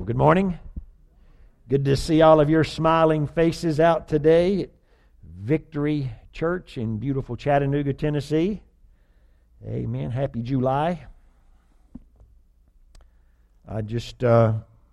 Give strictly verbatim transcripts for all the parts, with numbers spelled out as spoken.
Good morning. Good to see all of your smiling faces out today at Victory Church in beautiful Chattanooga, Tennessee. Amen. Happy July. I just, uh,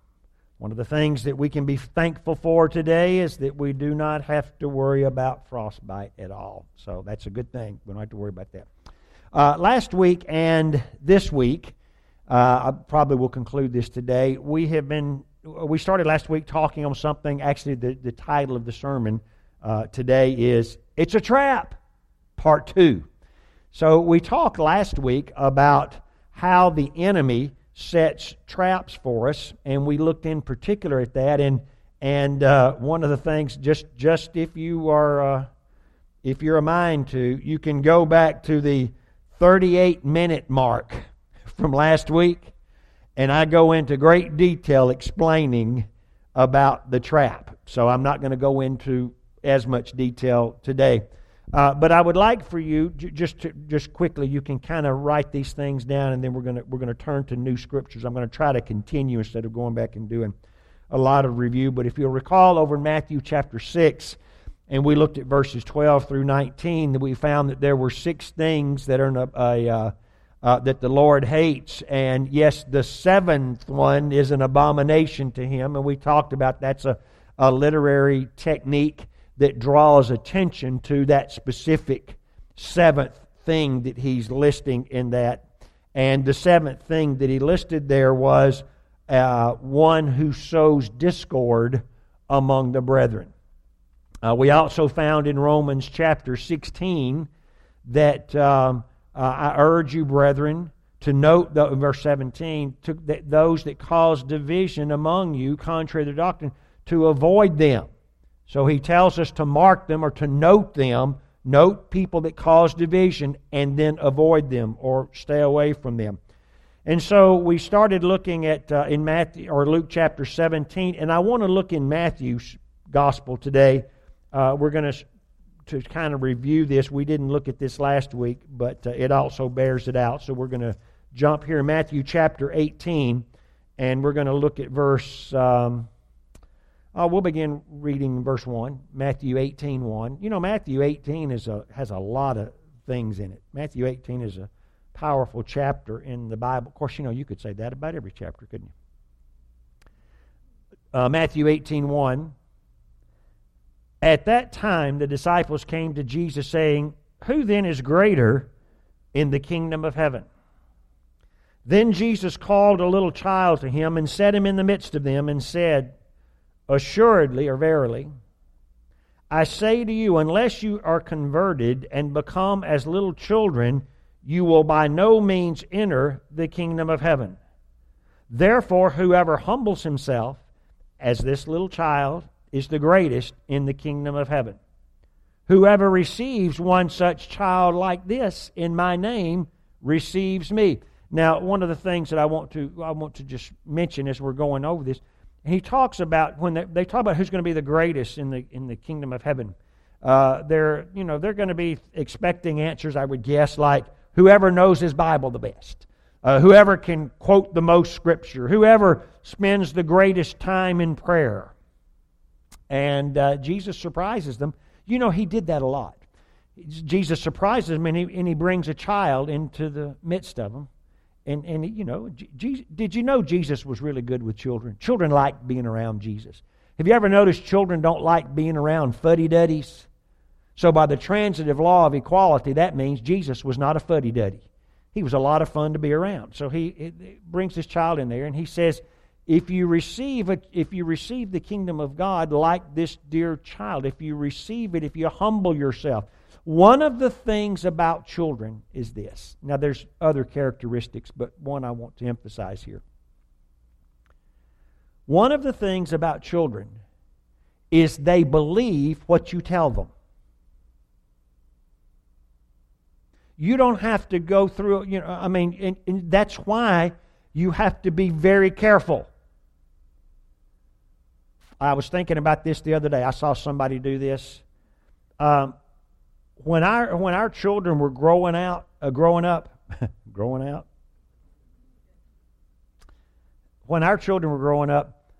one of the things that we can be thankful for today is that we do not have to worry about frostbite at all. So that's a good thing. We don't have to worry about that. Uh, last week and this week, Uh, I probably will conclude this today. We have been, we started last week talking on something, actually the, the title of the sermon uh, today is, It's a Trap, Part two. So we talked last week about how the enemy sets traps for us, and we looked in particular at that, and and uh, one of the things, just, just if you are, uh, if you're a mind to, you can go back to the thirty-eight minute mark from last week, and I go into great detail explaining about the trap. So I'm not going to go into as much detail today. Uh, but I would like for you, j- just to, just quickly, you can kind of write these things down, and then we're going to we're going to turn to new scriptures. I'm going to try to continue instead of going back and doing a lot of review. But if you'll recall, over in Matthew chapter six, and we looked at verses twelve through nineteen, that we found that there were six things that are in a, a uh, Uh, that the Lord hates, and yes, the seventh one is an abomination to Him, and we talked about that's a, a literary technique that draws attention to that specific seventh thing that He's listing in that. And the seventh thing that He listed there was uh, one who sows discord among the brethren. Uh, we also found in Romans chapter sixteen that Um, Uh, I urge you, brethren, to note, the, verse seventeen, to, that those that cause division among you, contrary to the doctrine, to avoid them. So he tells us to mark them or to note them, note people that cause division, and then avoid them or stay away from them. And so we started looking at uh, in Matthew or Luke chapter seventeen, and I want to look in Matthew's gospel today. Uh, we're going to. To kind of review this, we didn't look at this last week, but uh, it also bears it out. So we're going to jump here in Matthew chapter eighteen, and we're going to look at verse, um, oh, we'll begin reading verse one, Matthew eighteen one. You know, Matthew eighteen is a has a lot of things in it. Matthew eighteen is a powerful chapter in the Bible. Of course, you know, you could say that about every chapter, couldn't you? Uh, Matthew eighteen one. At that time, the disciples came to Jesus saying, Who then is greater in the kingdom of heaven? Then Jesus called a little child to Him and set him in the midst of them and said, Assuredly, or verily, I say to you, unless you are converted and become as little children, you will by no means enter the kingdom of heaven. Therefore, whoever humbles himself as this little child is the greatest in the kingdom of heaven. Whoever receives one such child like this in my name receives me. Now, one of the things that I want to I want to just mention as we're going over this, he talks about when they, they talk about who's going to be the greatest in the in the kingdom of heaven. Uh, they're you know they're going to be expecting answers, I would guess, like whoever knows his Bible the best, uh, whoever can quote the most scripture, whoever spends the greatest time in prayer. And uh, Jesus surprises them. You know, He did that a lot. Jesus surprises them, and He, and he brings a child into the midst of them. And, and you know, G- did you know Jesus was really good with children? Children like being around Jesus. Have you ever noticed children don't like being around fuddy-duddies? So by the transitive law of equality, that means Jesus was not a fuddy-duddy. He was a lot of fun to be around. So He it brings this child in there, and He says, If you receive a, if you receive the kingdom of God like this dear child, if you receive it, if you humble yourself, one of the things about children is this. Now, there's other characteristics, but one I want to emphasize here. One of the things about children is they believe what you tell them. You don't have to go through, you know, I mean, and, and that's why you have to be very careful. I was thinking about this the other day. I saw somebody do this. Um, when our when our children were growing out, uh, growing up, growing out. When our children were growing up,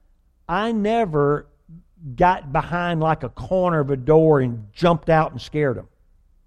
I never got behind like a corner of a door and jumped out and scared them.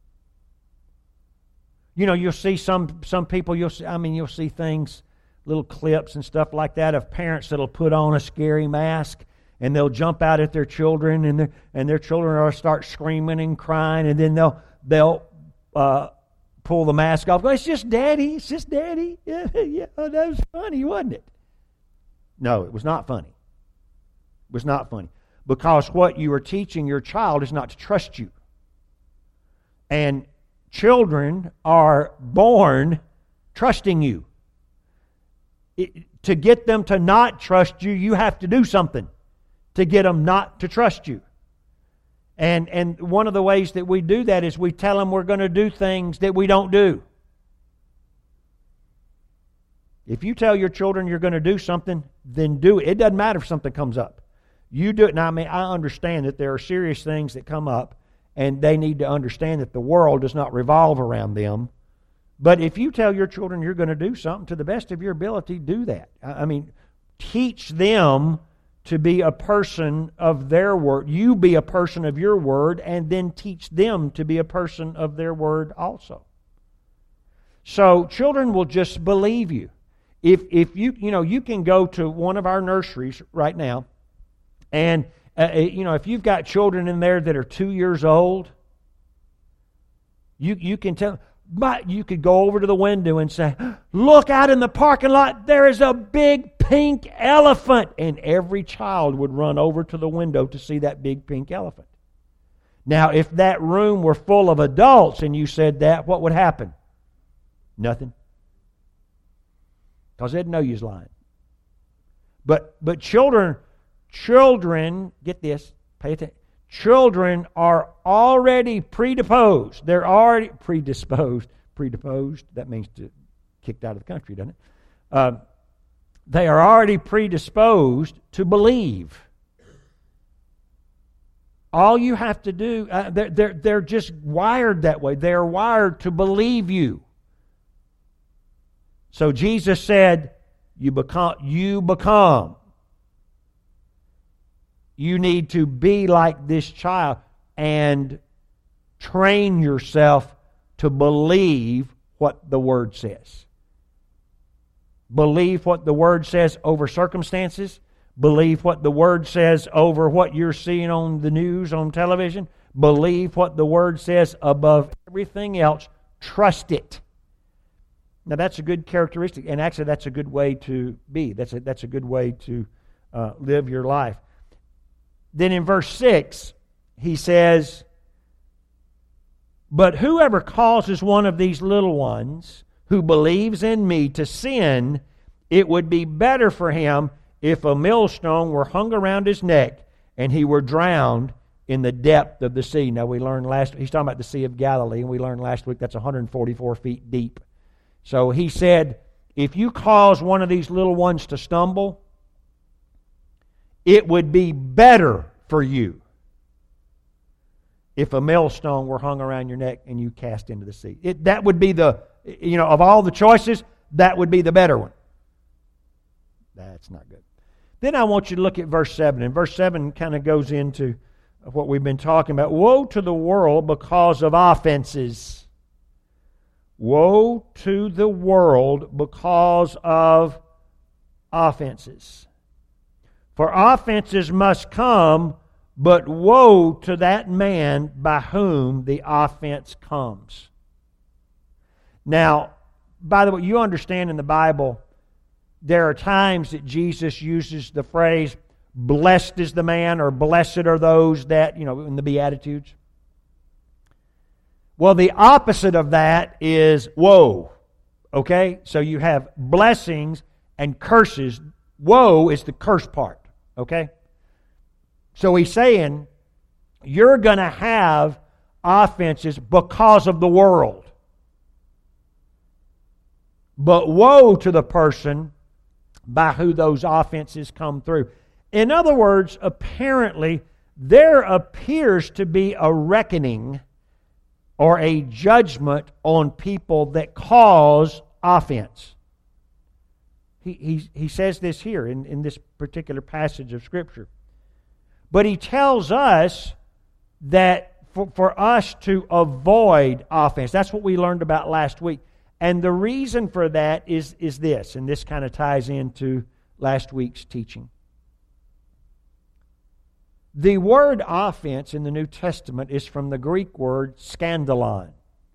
You know, you'll see some some people, you'll see, I mean, you'll see things, little clips and stuff like that of parents that'll put on a scary mask and they'll jump out at their children and their, and their children will start screaming and crying, and then they'll they'll uh, pull the mask off. Go, it's just Daddy, it's just Daddy. Yeah, yeah, that was funny, wasn't it? No, it was not funny. It was not funny. Because what you are teaching your child is not to trust you. And children are born trusting you. It, to get them to not trust you, you have to do something to get them not to trust you. And, and one of the ways that we do that is we tell them we're going to do things that we don't do. If you tell your children you're going to do something, then do it. It doesn't matter if something comes up. You do it. Now, I mean, I understand that there are serious things that come up, and they need to understand that the world does not revolve around them. But if you tell your children you're going to do something, to the best of your ability, do that. I mean, teach them to be a person of their word. You be a person of your word, and then teach them to be a person of their word also. So children will just believe you. If if you you know you can go to one of our nurseries right now, and uh, you know if you've got children in there that are two years old, you you can tell. But you could go over to the window and say, "Look out in the parking lot! There is a big pink elephant," and every child would run over to the window to see that big pink elephant. Now, if that room were full of adults and you said that, what would happen? Nothing. Because they'd know you was lying. But but children, children, get this, pay attention. Children are already predisposed. They're already predisposed. Predisposed, that means to kicked out of the country, doesn't it? Uh, they are already predisposed to believe. All you have to do, uh, they're, they're, they're just wired that way. They're wired to believe you. So Jesus said, you become, you become. You need to be like this child and train yourself to believe what the Word says. Believe what the Word says over circumstances. Believe what the Word says over what you're seeing on the news, on television. Believe what the Word says above everything else. Trust it. Now that's a good characteristic, and actually that's a good way to be. That's a, that's a good way to uh, live your life. Then in verse six, he says, "But whoever causes one of these little ones who believes in me to sin, it would be better for him if a millstone were hung around his neck and he were drowned in the depth of the sea." Now we learned last, he's talking about the Sea of Galilee, and we learned last week that's one hundred forty-four feet deep. So he said, if you cause one of these little ones to stumble, it would be better for you if a millstone were hung around your neck and you cast into the sea. It, that would be the, you know, of all the choices, that would be the better one. That's not good. Then I want you to look at verse seven. And verse seven kind of goes into what we've been talking about. Woe to the world because of offenses. Woe to the world because of offenses. For offenses must come, but woe to that man by whom the offense comes. Now, by the way, you understand in the Bible, there are times that Jesus uses the phrase, blessed is the man, or blessed are those that, you know, in the Beatitudes. Well, the opposite of that is woe. Okay? So you have blessings and curses. Woe is the curse part. Okay? So he's saying, you're going to have offenses because of the world. But woe to the person by who those offenses come through. In other words, apparently, there appears to be a reckoning or a judgment on people that cause offense. he, he, he says this here in, in this particular passage of Scripture. But he tells us that for, for us to avoid offense. That's what we learned about last week. And the reason for that is, is this, and this kind of ties into last week's teaching. The word offense in the New Testament is from the Greek word scandalon.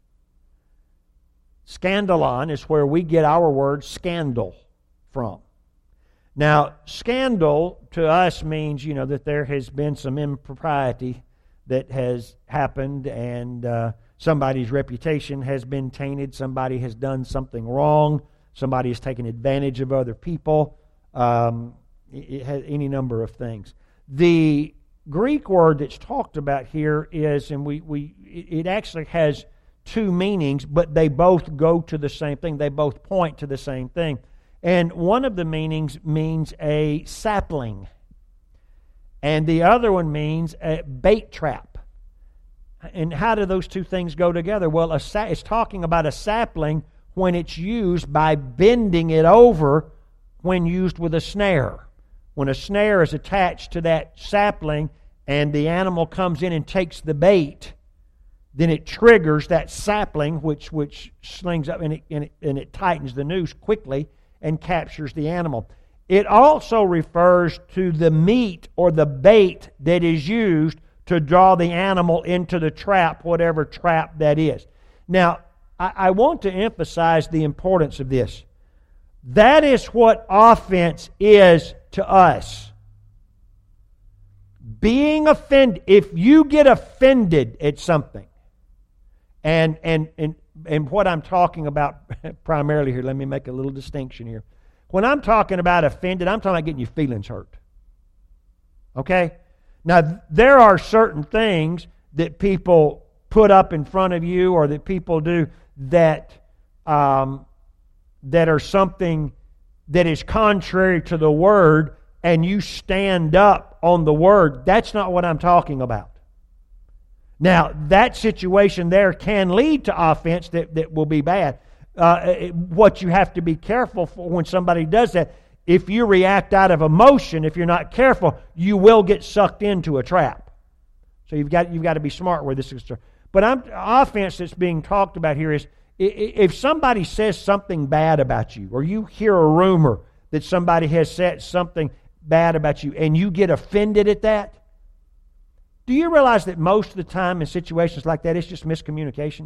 Scandalon is where we get our word scandal from. Now, scandal to us means, you know, that there has been some impropriety that has happened, and uh, somebody's reputation has been tainted. Somebody has done something wrong. Somebody has taken advantage of other people. Um, it has any number of things. The Greek word that's talked about here is, and we, we it actually has two meanings, but they both go to the same thing. They both point to the same thing. And one of the meanings means a sapling. And the other one means a bait trap. And how do those two things go together? Well, a sa- it's talking about a sapling when it's used by bending it over when used with a snare. When a snare is attached to that sapling and the animal comes in and takes the bait, then it triggers that sapling, which which slings up and it, and it, and it tightens the noose quickly and captures the animal. It also refers to the meat or the bait that is used to draw the animal into the trap, whatever trap that is. Now, I, I want to emphasize the importance of this. That is what offense is to us. Being offended, if you get offended at something, and and and and what I'm talking about primarily here, let me make a little distinction here. When I'm talking about offended, I'm talking about getting your feelings hurt. Okay? Now, there are certain things that people put up in front of you or that people do that um, that are something that is contrary to the Word, and you stand up on the Word. That's not what I'm talking about. Now, that situation there can lead to offense that, that will be bad. Uh, what you have to be careful for when somebody does that, if you react out of emotion, if you're not careful, you will get sucked into a trap. So you've got you've got to be smart where this is. But I'm, offense that's being talked about here is if somebody says something bad about you, or you hear a rumor that somebody has said something bad about you, and you get offended at that. Do you realize that most of the time in situations like that, it's just miscommunication?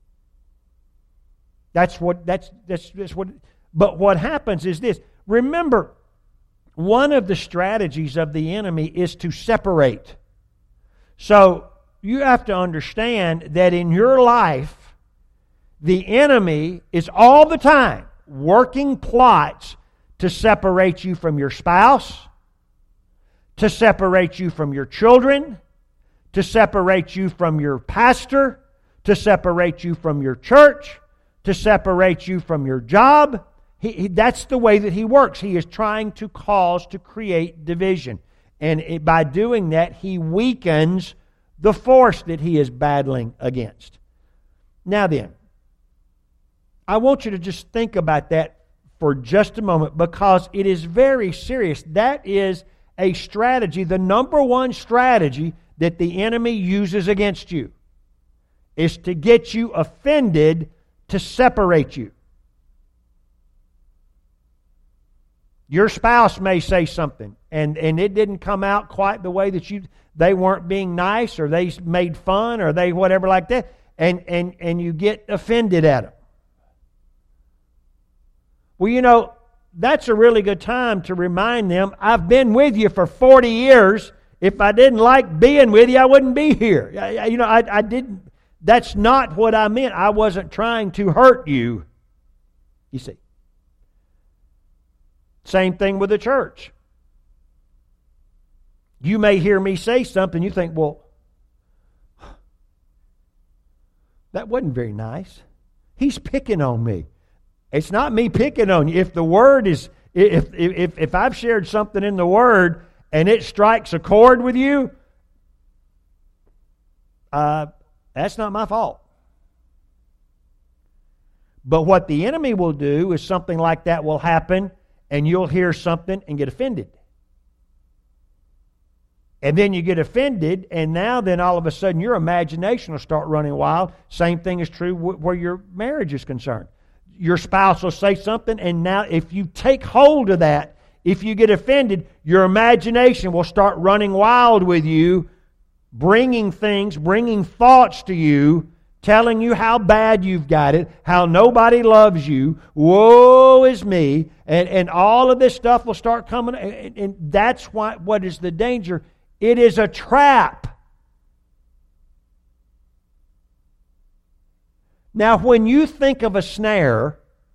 That's what, that's, that's, that's what, but what happens is this. Remember, one of the strategies of the enemy is to separate. So, you have to understand that in your life, the enemy is all the time working plots to separate you from your spouse, to separate you from your children, to separate you from your pastor, to separate you from your church, to separate you from your job. He, he, that's the way that he works. He is trying to cause, to create division. And it, by doing that, he weakens the force that he is battling against. Now then, I want you to just think about that for just a moment, because it is very serious. That is a strategy, the number one strategy that the enemy uses against you, is to get you offended, to separate you. Your spouse may say something, and, and it didn't come out quite the way that you, they weren't being nice, or they made fun, or they whatever like that, and, and, and you get offended at them. Well, you know, that's a really good time to remind them, I've been with you for forty years. If I didn't like being with you, I wouldn't be here. I, you know, I, I didn't, that's not what I meant. I wasn't trying to hurt you. You see. Same thing with the church. You may hear me say something, you think, well, that wasn't very nice. He's picking on me. It's not me picking on you. If the Word is, if if if I've shared something in the Word and it strikes a chord with you, uh, that's not my fault. But what the enemy will do is something like that will happen, and you'll hear something and get offended. And then you get offended, and now then all of a sudden your imagination will start running wild. Same thing is true where your marriage is concerned. Your spouse will say something, and now if you take hold of that, if you get offended, your imagination will start running wild with you, bringing things, bringing thoughts to you, telling you how bad you've got it, how nobody loves you, woe is me, and, and all of this stuff will start coming. And, and that's why, what is the danger? It is a trap. Now, when you think of a snare,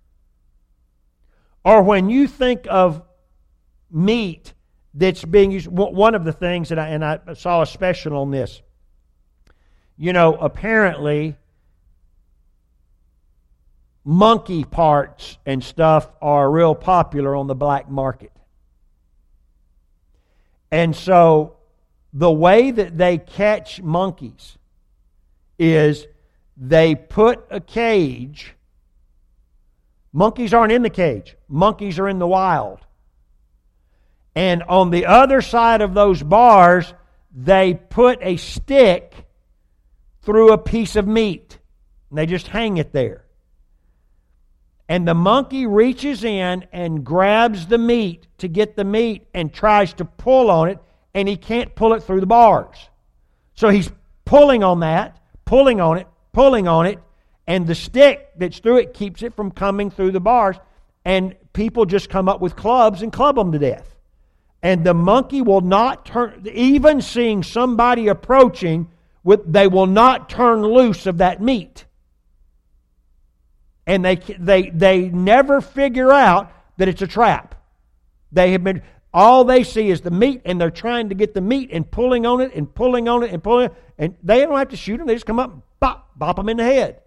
or when you think of meat that's being used, one of the things that I, and I saw a special on this, you know, apparently monkey parts and stuff are real popular on the black market. And so the way that they catch monkeys is they put a cage. Monkeys aren't in the cage. Monkeys are in the wild. And on the other side of those bars, they put a stick through a piece of meat. And they just hang it there. And the monkey reaches in and grabs the meat to get the meat and tries to pull on it, and he can't pull it through the bars. So he's pulling on that, pulling on it, pulling on it, and the stick that's through it keeps it from coming through the bars, and people just come up with clubs and club them to death. And the monkey will not turn, even seeing somebody approaching, with, they will not turn loose of that meat. And they, they, they never figure out that it's a trap. They have been... All they see is the meat, and they're trying to get the meat and pulling on it and pulling on it and pulling it. And they don't have to shoot them. They just come up and bop, bop them in the head.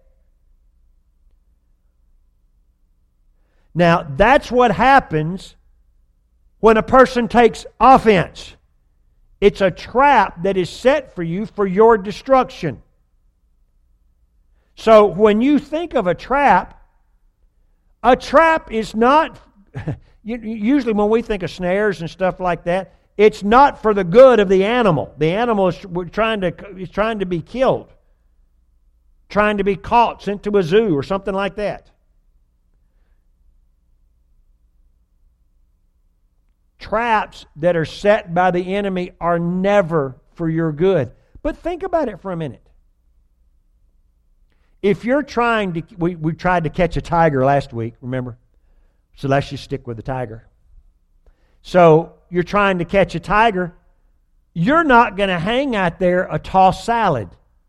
Now, that's what happens when a person takes offense. It's a trap that is set for you for your destruction. So when you think of a trap, a trap is not... Usually when we think of snares and stuff like that, it's not for the good of the animal. The animal is trying to, is trying to be killed, trying to be caught, sent to a zoo or something like that. Traps that are set by the enemy are never for your good. But think about it for a minute. If you're trying to, we, we tried to catch a tiger last week, remember? So let's just stick with the tiger. So you're trying to catch a tiger. You're not going to hang out there a tossed salad.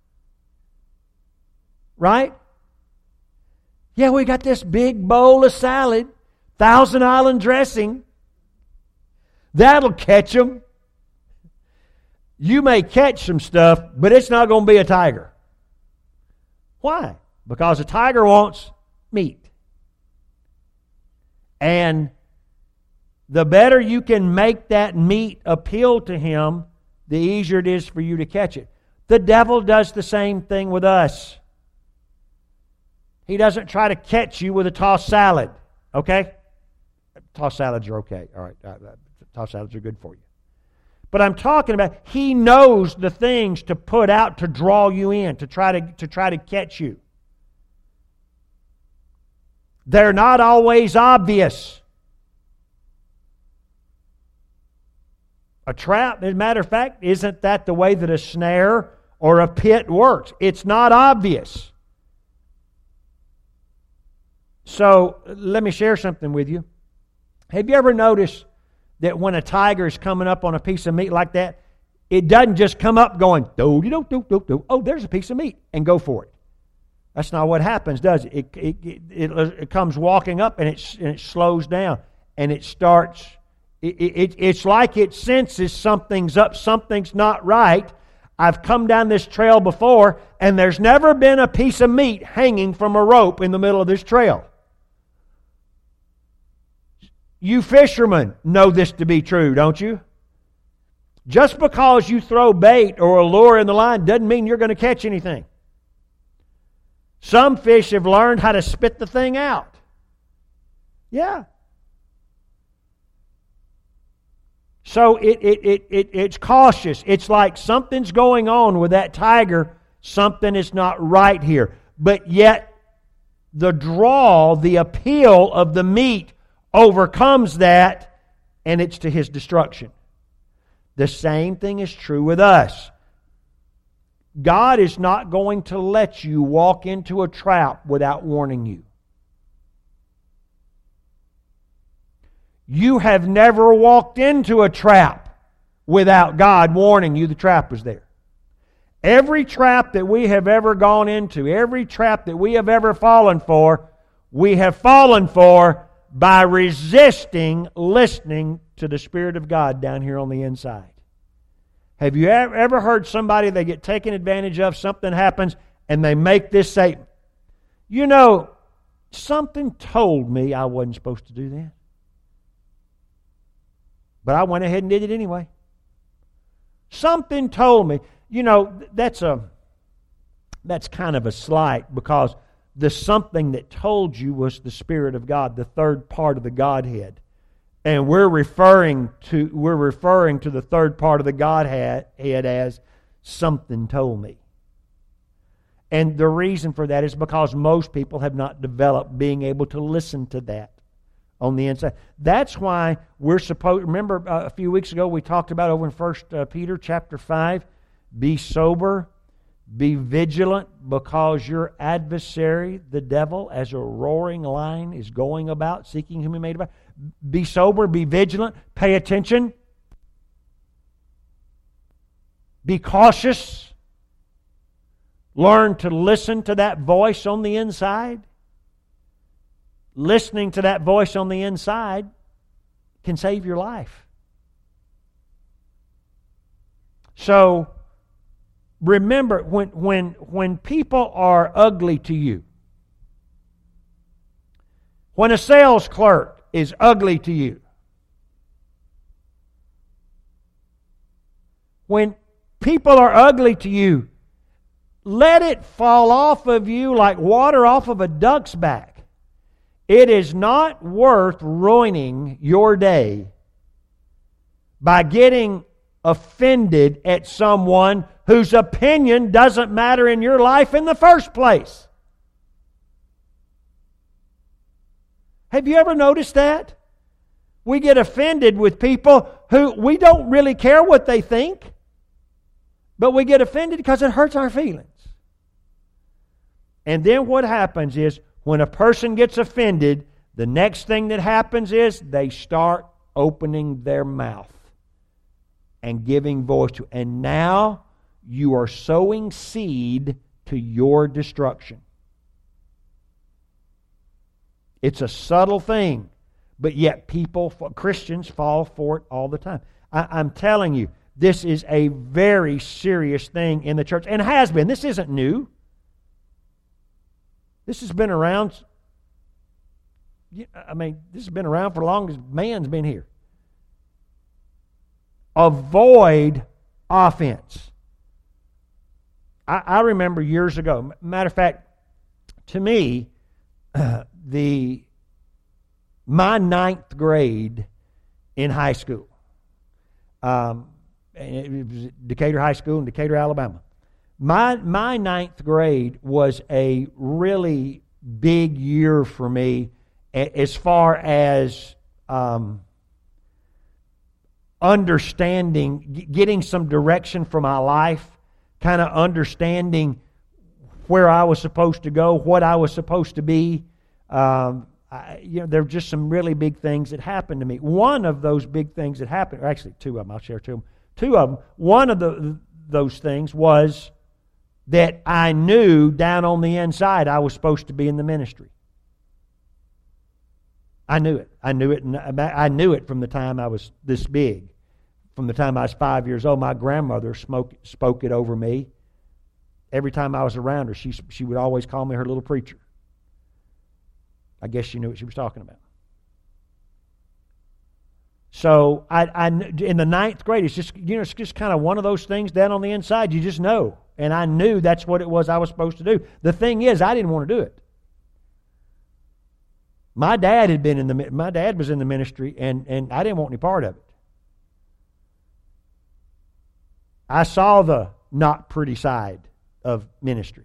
Right? Yeah, we got this big bowl of salad, Thousand Island dressing. That'll catch them. You may catch some stuff, but it's not going to be a tiger. Why? Because a tiger wants meat. And the better you can make that meat appeal to him, the easier it is for you to catch it. The devil does the same thing with us. He doesn't try to catch you with a tossed salad. Okay? Tossed salads are okay. All right. Uh, tossed salads are good for you. But I'm talking about, he knows the things to put out to draw you in, to try to, to try to catch you. They're not always obvious. A trap, as a matter of fact, isn't that the way that a snare or a pit works? It's not obvious. So, let me share something with you. Have you ever noticed that when a tiger is coming up on a piece of meat like that, it doesn't just come up going, do do do do do. Oh, there's a piece of meat, and go for it. That's not what happens, does it? It, it, it, it comes walking up, and it, and it slows down, and it starts. It, it, it's like it senses something's up, something's not right. I've come down this trail before, and there's never been a piece of meat hanging from a rope in the middle of this trail. You fishermen know this to be true, don't you? Just because you throw bait or a lure in the line doesn't mean you're going to catch anything. Some fish have learned how to spit the thing out. Yeah. So it, it, it, it, it's cautious. It's like something's going on with that tiger. Something is not right here. But yet, the draw, the appeal of the meat overcomes that, and it's to his destruction. The same thing is true with us. God is not going to let you walk into a trap without warning you. You have never walked into a trap without God warning you the trap was there. Every trap that we have ever gone into, every trap that we have ever fallen for, we have fallen for by resisting listening to the Spirit of God down here on the inside. Have you ever heard somebody, they get taken advantage of, something happens, and they make this statement? You know, something told me I wasn't supposed to do that. But I went ahead and did it anyway. Something told me. You know, that's a that's kind of a slight, because the something that told you was the Spirit of God, the third part of the Godhead. And we're referring to we're referring to the third part of the Godhead as something told me. And the reason for that is because most people have not developed being able to listen to that on the inside. That's why we're supposed, remember uh, a few weeks ago we talked about over in First Peter chapter five, be sober, be vigilant, because your adversary, the devil, as a roaring lion, is going about seeking whom he may devour. Be sober, be vigilant, pay attention, be cautious, learn to listen to that voice on the inside. Listening to that voice on the inside can save your life. So, remember, when, when, when people are ugly to you, when a sales clerk is ugly to you, when people are ugly to you, let it fall off of you like water off of a duck's back. It is not worth ruining your day by getting offended at someone whose opinion doesn't matter in your life in the first place. Have you ever noticed that? We get offended with people who we don't really care what they think, but we get offended because it hurts our feelings. And then what happens is, when a person gets offended, the next thing that happens is they start opening their mouth and giving voice to. And now you are sowing seed to your destruction. It's a subtle thing, but yet people, Christians, fall for it all the time. I, I'm telling you, this is a very serious thing in the church, and has been. This isn't new. This has been around, I mean, this has been around for as long as man's been here. Avoid offense. I, I remember years ago, matter of fact, to me, uh, the my ninth grade in high school, um, it was Decatur High School in Decatur, Alabama. My my ninth grade was a really big year for me as far as um, understanding, getting some direction for my life, kind of understanding where I was supposed to go, what I was supposed to be. Um, I, you know, there were just some really big things that happened to me. One of those big things that happened, or actually two of them, I'll share two of them. Two of them. One of the those things was that I knew down on the inside I was supposed to be in the ministry. I knew it. I knew it. I knew it from the time I was this big. From the time I was five years old, my grandmother spoke, spoke it over me. Every time I was around her, she, she would always call me her little preacher. I guess she knew what she was talking about. So I, I, in the ninth grade, it's just, you know, it's just kind of one of those things down on the inside. You just know. And I knew that's what it was I was supposed to do. The thing is, I didn't want to do it. My dad had been in the my dad was in the ministry, and, and I didn't want any part of it. I saw the not pretty side of ministry.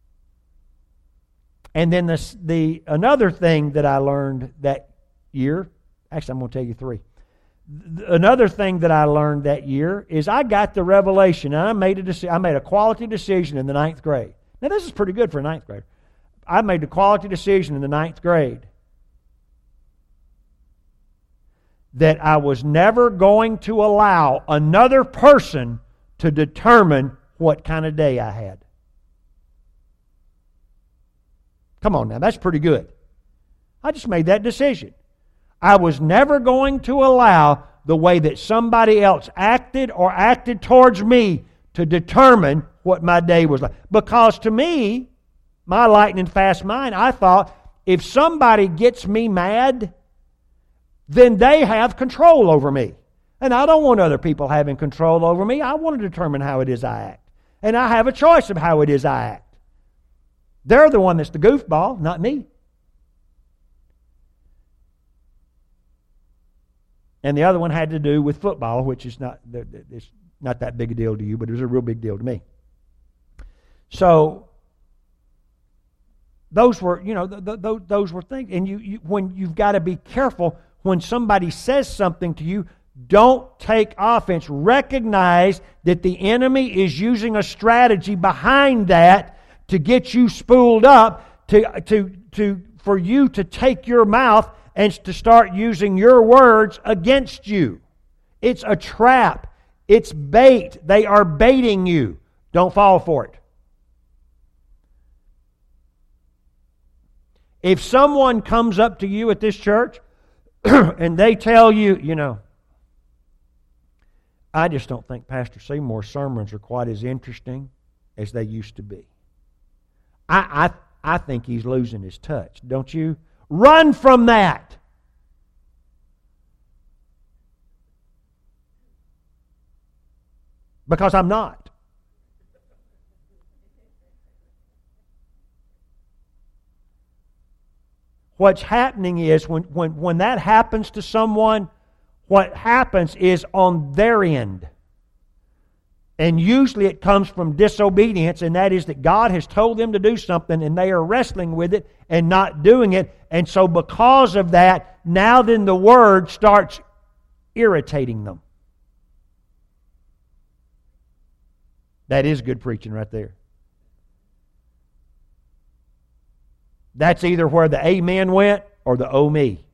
And then the, the another thing that I learned that year, actually I'm going to tell you three. Another thing that I learned that year is I got the revelation, and I made a deci- I made a quality decision in the ninth grade. Now this is pretty good for a ninth grader. I made a quality decision in the ninth grade that I was never going to allow another person to determine what kind of day I had. Come on now, that's pretty good. I just made that decision. I was never going to allow the way that somebody else acted or acted towards me to determine what my day was like. Because to me, my lightning fast mind, I thought, if somebody gets me mad, then they have control over me. And I don't want other people having control over me. I want to determine how it is I act. And I have a choice of how it is I act. They're the one that's the goofball, not me. And the other one had to do with football, which is not, it's not that big a deal to you, but it was a real big deal to me. So, those were, you know, th- th- those were things. And you, you, when you've got to be careful when somebody says something to you, don't take offense. Recognize that the enemy is using a strategy behind that to get you spooled up, to to to for you to take your mouth and to start using your words against you. It's a trap. It's bait. They are baiting you. Don't fall for it. If someone comes up to you at this church and they tell you, you know, I just don't think Pastor Seymour's sermons are quite as interesting as they used to be. I, I, I think he's losing his touch, don't you? Run from that. Because I'm not. What's happening is when, when, when that happens to someone, what happens is on their end. And usually it comes from disobedience, and that is that God has told them to do something and they are wrestling with it and not doing it. And so because of that, now then the Word starts irritating them. That is good preaching right there. That's either where the amen went or the oh me.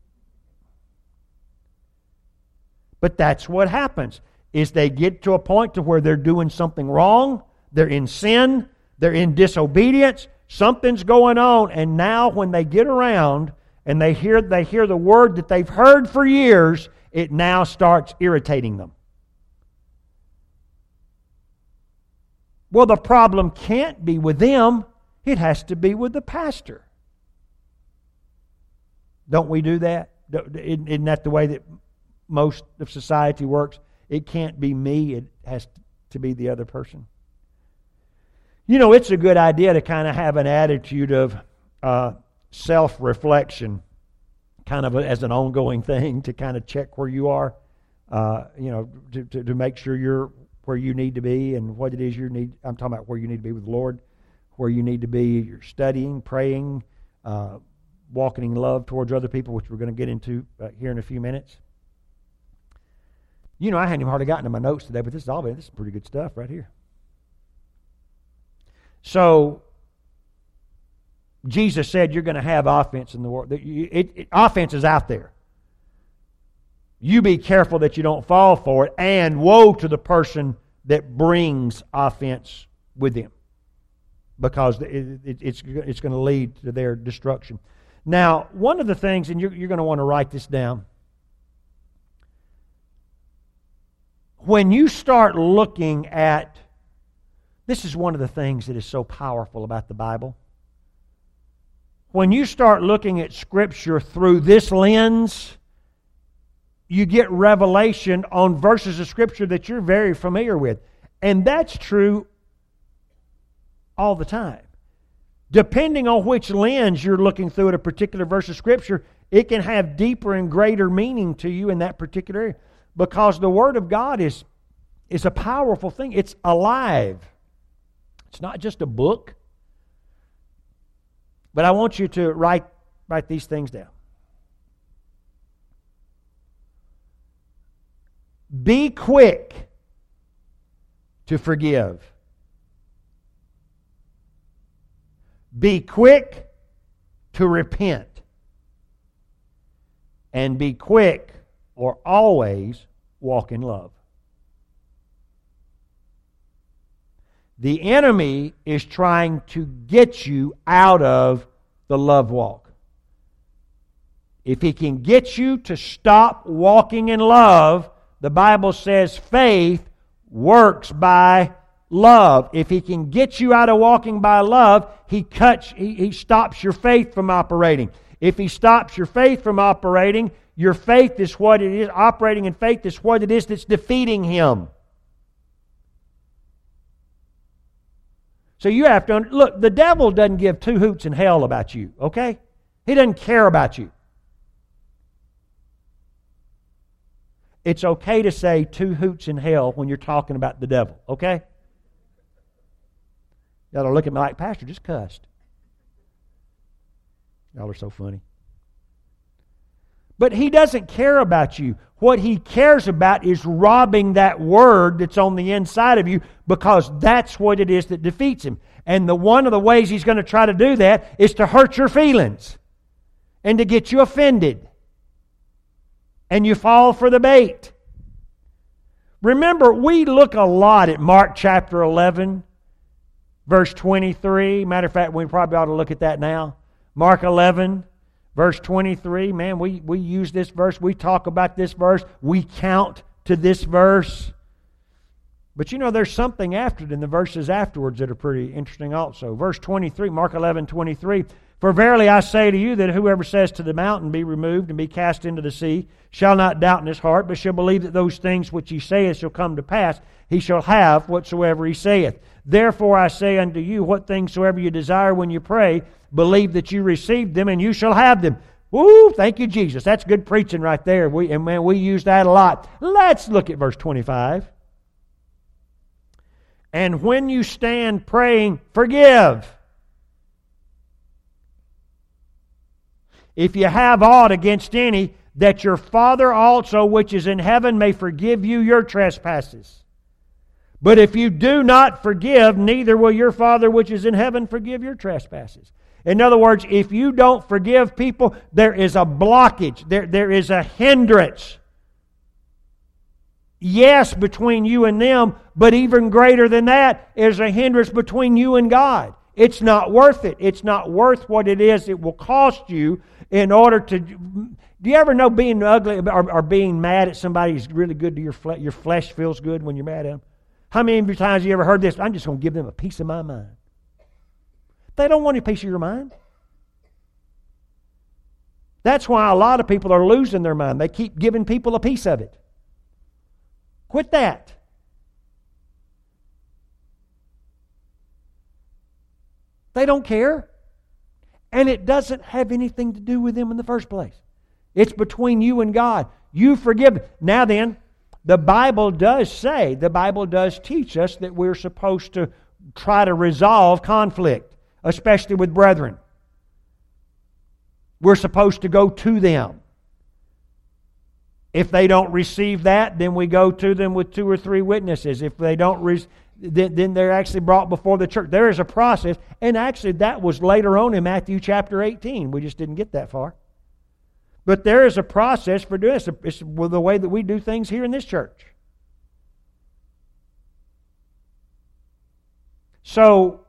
But that's what happens, is they get to a point to where they're doing something wrong, they're in sin, they're in disobedience, something's going on, and now when they get around and they hear they hear the word that they've heard for years, it now starts irritating them. Well, the problem can't be with them. It has to be with the pastor. Don't we do that? Isn't that the way that most of society works? It can't be me. It has to be the other person. You know, it's a good idea to kind of have an attitude of uh, self-reflection, kind of as an ongoing thing, to kind of check where you are, uh, you know, to, to, to make sure you're where you need to be and what it is you need. I'm talking about where you need to be with the Lord, where you need to be. You're studying, praying, uh, walking in love towards other people, which we're going to get into uh, here in a few minutes. You know, I hadn't even hardly gotten to my notes today, but this is all this is pretty good stuff right here. So, Jesus said you're going to have offense in the world. It, it, it, offense is out there. You be careful that you don't fall for it, and woe to the person that brings offense with them, because it, it, it's, it's going to lead to their destruction. Now, one of the things, and you're, you're going to want to write this down, when you start looking at, this is one of the things that is so powerful about the Bible. When you start looking at Scripture through this lens, you get revelation on verses of Scripture that you're very familiar with. And that's true all the time. Depending on which lens you're looking through at a particular verse of Scripture, it can have deeper and greater meaning to you in that particular area. Because the Word of God is, is a powerful thing. It's alive. It's not just a book. But I want you to write, write these things down. Be quick to forgive. Be quick to repent. And be quick or always walk in love. The enemy is trying to get you out of the love walk. If he can get you to stop walking in love, the Bible says faith works by love. If he can get you out of walking by love, he cuts, he, he stops your faith from operating. If he stops your faith from operating, your faith is what it is, operating in faith is what it is that's defeating him. So you have to, look, the devil doesn't give two hoots in hell about you, okay? He doesn't care about you. It's okay to say two hoots in hell when you're talking about the devil, okay? Y'all are looking at me like, Pastor, just cussed. Y'all are so funny. But he doesn't care about you. What he cares about is robbing that word that's on the inside of you, because that's what it is that defeats him. And the one of the ways he's going to try to do that is to hurt your feelings and to get you offended. And you fall for the bait. Remember, we look a lot at Mark chapter eleven, verse twenty-three. Matter of fact, we probably ought to look at that now. Mark eleven, verse twenty-three. Man, we, we use this verse. We talk about this verse. We count to this verse. But you know, there's something after it in the verses afterwards that are pretty interesting also. Verse twenty-three, Mark eleven, twenty-three. For verily I say to you that whoever says to the mountain, be removed and be cast into the sea, shall not doubt in his heart, but shall believe that those things which he saith shall come to pass, he shall have whatsoever he saith. Therefore I say unto you, what things soever you desire when you pray, believe that you receive them, and you shall have them. Woo! Thank you, Jesus. That's good preaching right there. We, and man, we use that a lot. Let's look at verse twenty-five. And when you stand praying, forgive. If you have aught against any, that your Father also which is in heaven may forgive you your trespasses. But if you do not forgive, neither will your Father which is in heaven forgive your trespasses. In other words, if you don't forgive people, there is a blockage. There, there is a hindrance. Yes, between you and them, but even greater than that is a hindrance between you and God. It's not worth it. It's not worth what it is it will cost you in order to... Do you ever know being ugly or, or being mad at somebody is really good to your flesh? Your flesh feels good when you're mad at them. How many of you times have you ever heard this? I'm just going to give them a piece of my mind. They don't want a piece of your mind. That's why a lot of people are losing their mind. They keep giving people a piece of it. Quit that. They don't care. And it doesn't have anything to do with them in the first place. It's between you and God. You forgive. Now then, the Bible does say, the Bible does teach us that we're supposed to try to resolve conflict, especially with brethren. We're supposed to go to them. If they don't receive that, then we go to them with two or three witnesses. If they don't receive, then, then they're actually brought before the church. There is a process, and actually that was later on in Matthew chapter eighteen. We just didn't get that far. But there is a process for doing this. It's the way that we do things here in this church. So,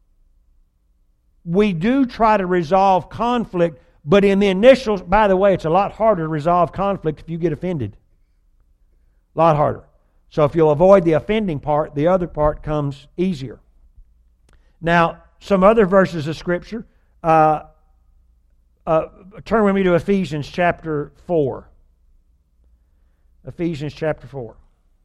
we do try to resolve conflict, but in the initials, by the way, it's a lot harder to resolve conflict if you get offended. A lot harder. So if you'll avoid the offending part, the other part comes easier. Now, some other verses of Scripture. Uh, uh, turn with me to Ephesians chapter four. Ephesians chapter four.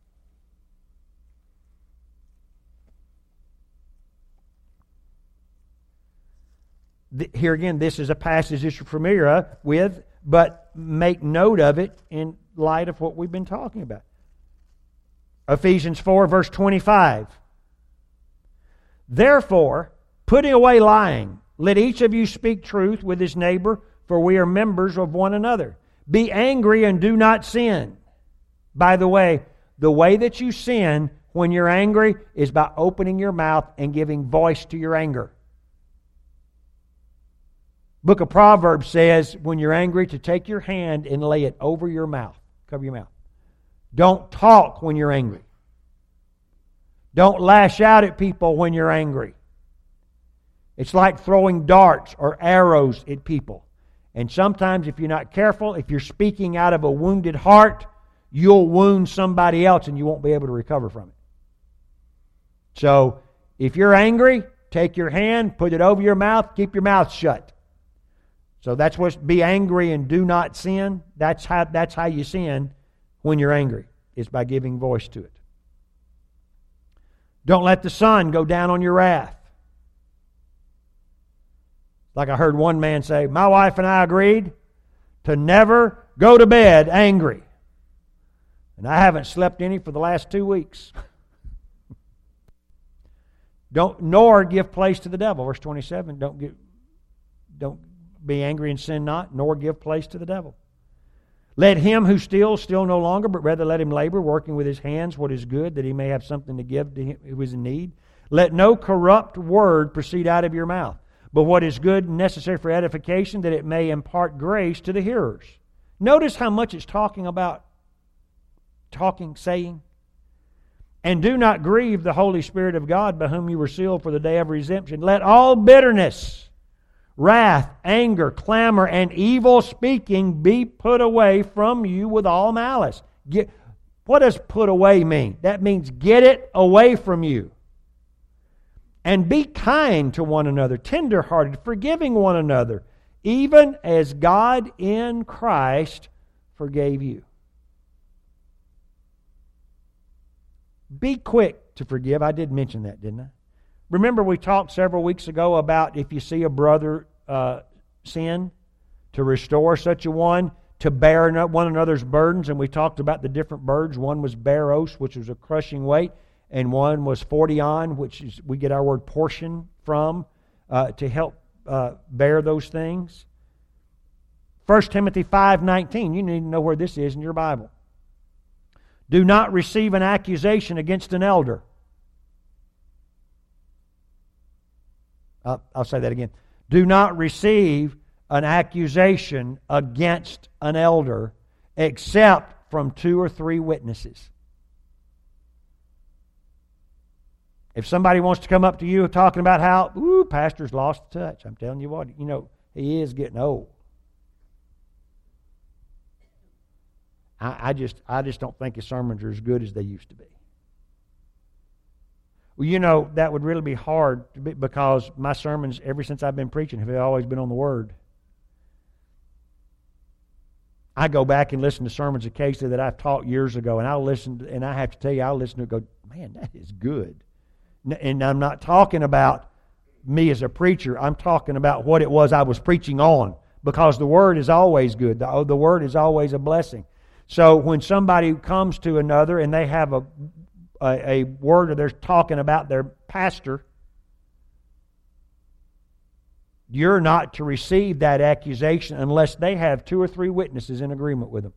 Here again, this is a passage that you're familiar with, but make note of it in light of what we've been talking about. Ephesians four, verse twenty-five. Therefore, putting away lying, let each of you speak truth with his neighbor, for we are members of one another. Be angry and do not sin. By the way, the way that you sin when you're angry is by opening your mouth and giving voice to your anger. Book of Proverbs says when you're angry to take your hand and lay it over your mouth. Cover your mouth. Don't talk when you're angry. Don't lash out at people when you're angry. It's like throwing darts or arrows at people. And sometimes if you're not careful, if you're speaking out of a wounded heart, you'll wound somebody else and you won't be able to recover from it. So, if you're angry, take your hand, put it over your mouth, keep your mouth shut. So that's what be angry and do not sin. That's how that's how you sin when you're angry, is by giving voice to it. Don't let the sun go down on your wrath. Like I heard one man say, my wife and I agreed to never go to bed angry. And I haven't slept any for the last two weeks. Don't nor give place to the devil. Verse twenty-seven, don't give don't be angry and sin not, nor give place to the devil. Let him who steals steal no longer, but rather let him labor, working with his hands what is good, that he may have something to give to him who is in need. Let no corrupt word proceed out of your mouth, but what is good and necessary for edification, that it may impart grace to the hearers. Notice how much it's talking about talking, saying. And do not grieve the Holy Spirit of God, by whom you were sealed for the day of redemption. Let all bitterness, wrath, anger, clamor, and evil speaking be put away from you with all malice. Get, what does put away mean? That means get it away from you. And be kind to one another, tender-hearted, forgiving one another, even as God in Christ forgave you. Be quick to forgive. I did mention that, didn't I? Remember we talked several weeks ago about if you see a brother uh, sin, to restore such a one, to bear one another's burdens, and we talked about the different burdens. One was baros, which was a crushing weight, and one was fortion, which is we get our word portion from, uh, to help uh, bear those things. First Timothy five nineteen, you need to know where this is in your Bible. Do not receive an accusation against an elder. Uh, I'll say that again. Do not receive an accusation against an elder except from two or three witnesses. If somebody wants to come up to you talking about how, ooh, pastor's lost touch, I'm telling you what, you know, he is getting old. I, I just I just don't think his sermons are as good as they used to be. Well, you know, that would really be hard because my sermons, ever since I've been preaching, have always been on the Word. I go back and listen to sermons occasionally that I've taught years ago, and I'll listen, to, and I have to tell you, I'll listen to it and go, man, that is good. And I'm not talking about me as a preacher. I'm talking about what it was I was preaching on, because the Word is always good. The, the Word is always a blessing. So when somebody comes to another and they have a A, a word, or they're talking about their pastor, you're not to receive that accusation unless they have two or three witnesses in agreement with them.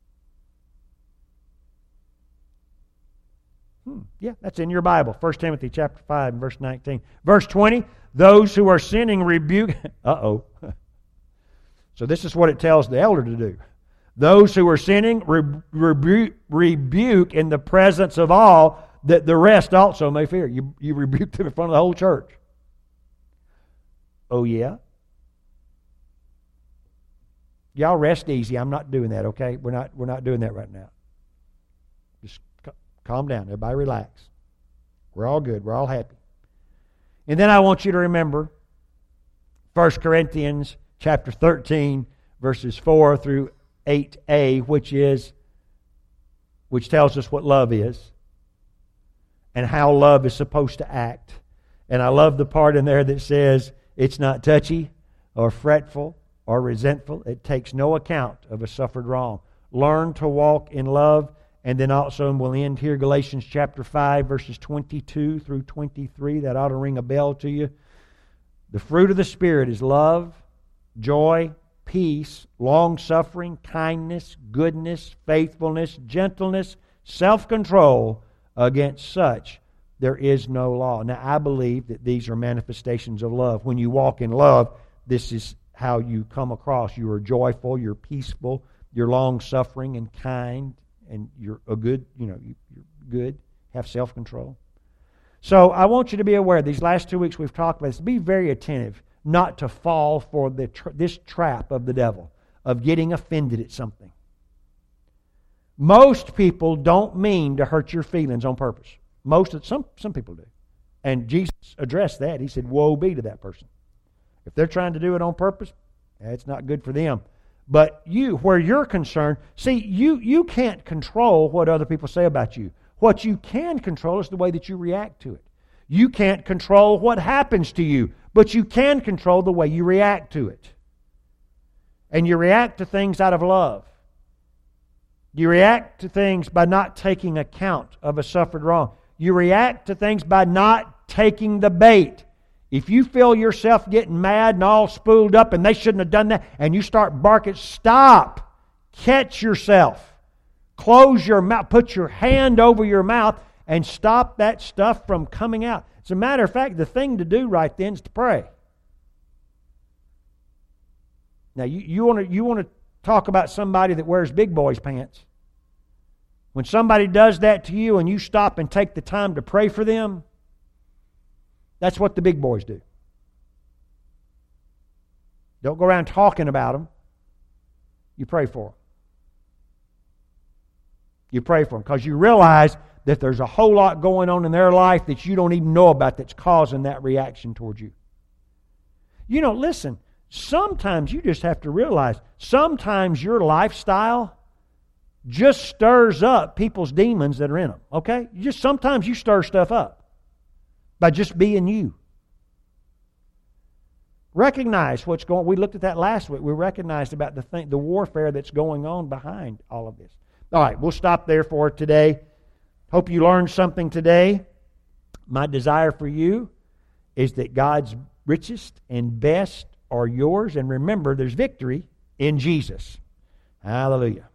Hmm, yeah, that's in your Bible. First Timothy chapter five, verse nineteen. Verse twenty, those who are sinning rebuke... Uh-oh. So this is what it tells the elder to do. Those who are sinning re- rebu- rebuke in the presence of all, that the rest also may fear. You, you rebuke them in front of the whole church. Oh yeah? Y'all rest easy. I'm not doing that, okay? We're not, we're not doing that right now. Just c- calm down. Everybody relax. We're all good. We're all happy. And then I want you to remember First Corinthians chapter thirteen, verses four through eight a, which is which tells us what love is and how love is supposed to act. And I love the part in there that says it's not touchy or fretful or resentful. It takes no account of a suffered wrong. Learn to walk in love And then also, and we'll end here, Galatians chapter five, verses twenty-two through twenty-three. That ought to ring a bell to you. The fruit of the Spirit is love, joy, peace, long-suffering, kindness, goodness, faithfulness, gentleness, self-control. Against such there is no law. Now, I believe that these are manifestations of love. When you walk in love, this is how you come across. You are joyful, you're peaceful, you're long-suffering and kind, and you're a good, you know, you're good, have self-control. So I want you to be aware, these last two weeks we've talked about this, be very attentive not to fall for the tra- this trap of the devil, of getting offended at something. Most people don't mean to hurt your feelings on purpose. Most of some some people do. And Jesus addressed that. He said, woe be to that person. If they're trying to do it on purpose, it's not good for them. But you, where you're concerned, see, you, you can't control what other people say about you. What you can control is the way that you react to it. You can't control what happens to you, but you can control the way you react to it. And you react to things out of love. You react to things by not taking account of a suffered wrong. You react to things by not taking the bait. If you feel yourself getting mad and all spooled up and they shouldn't have done that, and you start barking, stop. Catch yourself. Close your mouth. Put your hand over your mouth and stop that stuff from coming out. As a matter of fact, the thing to do right then is to pray. Now, you, you want to you want to talk about somebody that wears big boys pants. When somebody does that to you and you stop and take the time to pray for them, that's what the big boys do. Don't go around talking about them. You pray for them. You pray for them because you realize that there's a whole lot going on in their life that you don't even know about that's causing that reaction towards you. You know, listen, sometimes you just have to realize sometimes your lifestyle just stirs up people's demons that are in them. Okay? You just sometimes you stir stuff up by just being you. Recognize what's going on. We looked at that last week. We recognized about the thing, the warfare that's going on behind all of this. All right, we'll stop there for today. Hope you learned something today. My desire for you is that God's richest and best are yours. And remember, there's victory in Jesus. Hallelujah.